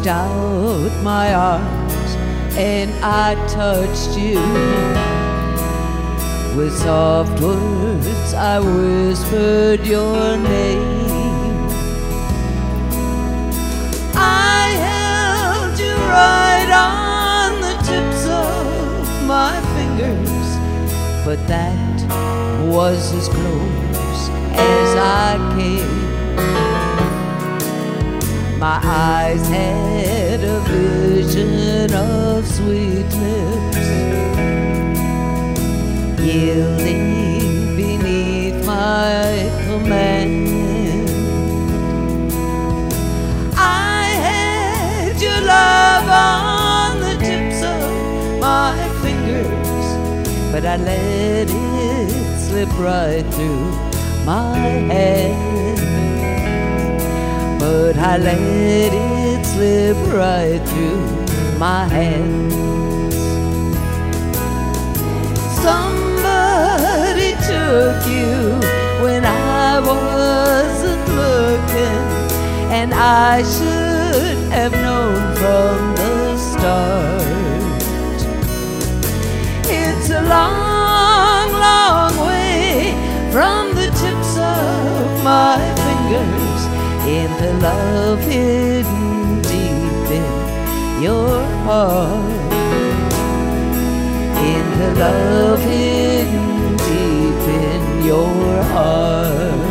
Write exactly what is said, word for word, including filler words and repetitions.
out my arms and I touched you. With soft words I whispered your name. I held you right on the tips of my fingers, but that was as close as I came. My eyes had a vision of sweet lips yielding beneath my command. I had your love on the tips of my fingers, but I let it slip right through my hand. But I let it slip right through my hands. Somebody took you when I wasn't looking, and I should have known from the start. It's a long, long way from the tips of my fingers into love hidden deep in your heart. Into love hidden deep in your heart.